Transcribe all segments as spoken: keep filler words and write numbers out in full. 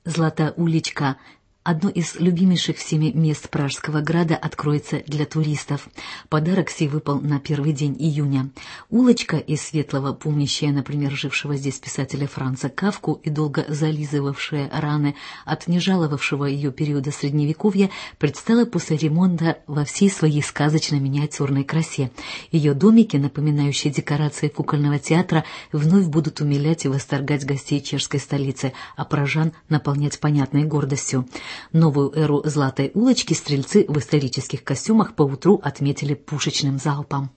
Злата уличка, одно из любимейших всеми мест Пражского града, откроется для туристов. Подарок сей выпал на первый день июня. Улочка из светлого, помнящая, например, жившего здесь писателя Франца Кафку и долго зализывавшая раны от нежаловавшего ее периода Средневековья, предстала после ремонта во всей своей сказочно-миниатюрной красе. Ее домики, напоминающие декорации кукольного театра, вновь будут умилять и восторгать гостей чешской столицы, а пражан наполнять понятной гордостью. Новую эру Златой улочки стрельцы в исторических костюмах поутру отметили пушечным залпом.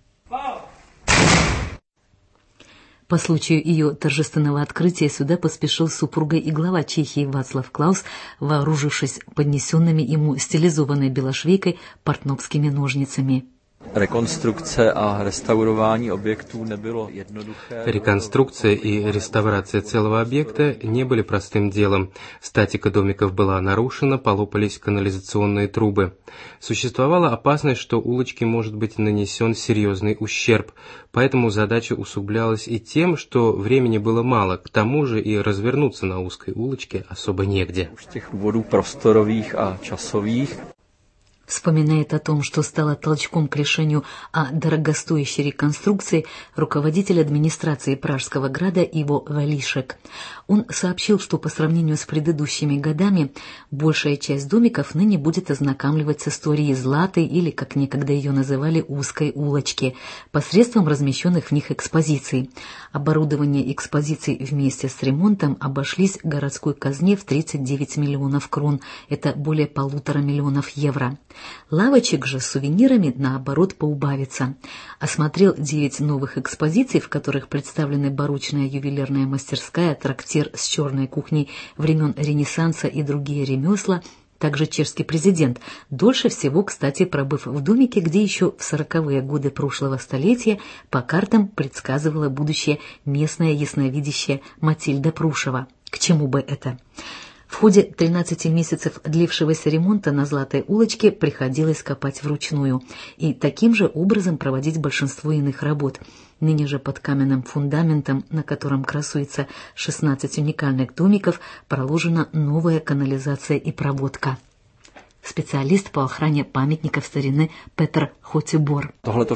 По случаю ее торжественного открытия сюда поспешил с супругой и глава Чехии Вацлав Клаус, вооружившись поднесенными ему стилизованной белошвейкой портновскими ножницами. Реконструкция а реставрование объектов не было jednoduché. Реконструкция и реставрация целого объекта не были простым делом. Статика домиков была нарушена, полопались канализационные трубы. Существовала опасность, что улочке может быть нанесен серьезный ущерб, поэтому задача усугублялась и тем, что времени было мало, к тому же и развернуться на узкой улочке особо негде. З těch důvodů prostorových a časových. Вспоминает о том, что стало толчком к решению о дорогостоящей реконструкции, руководитель администрации Пражского града Иво Валишек. Он сообщил, что по сравнению с предыдущими годами большая часть домиков ныне будет ознакомливать с историей Златой, или, как некогда ее называли, узкой улочки, посредством размещенных в них экспозиций. Оборудование экспозиций вместе с ремонтом обошлись городской казне в тридцать девять миллионов крон, это более полутора миллионов евро. Лавочек же с сувенирами, наоборот, поубавится. Осмотрел девять новых экспозиций, в которых представлены барочная ювелирная мастерская, трактир с черной кухней времен Ренессанса и другие ремесла, также чешский президент, дольше всего, кстати, пробыв в домике, где еще в сороковые годы прошлого столетия по картам предсказывала будущее местная ясновидящая Матильда Прушева. К чему бы это? В ходе тринадцати месяцев длившегося ремонта на Златой улочке приходилось копать вручную и таким же образом проводить большинство иных работ. Ныне же под каменным фундаментом, на котором красуется шестнадцать уникальных домиков, проложена новая канализация и проводка. Специалист по охране памятников старины Петр Хотибор.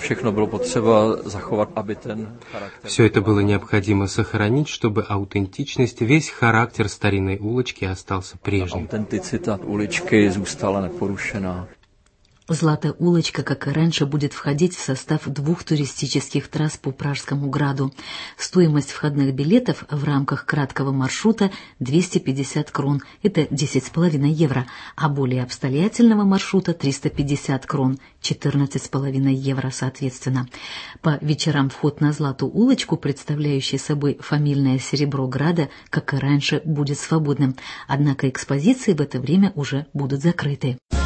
Все это было необходимо сохранить, чтобы аутентичность, весь характер старинной улочки остался прежним. Аутентичность улочки зůstala непорушена. Златая улочка, как и раньше, будет входить в состав двух туристических трасс по Пражскому граду. Стоимость входных билетов в рамках краткого маршрута двести пятьдесят крон, это десять с половиной евро, а более обстоятельного маршрута триста пятьдесят крон, четырнадцать с половиной евро соответственно. По вечерам вход на Златую улочку, представляющий собой фамильное серебро града, как и раньше, будет свободным, однако экспозиции в это время уже будут закрыты.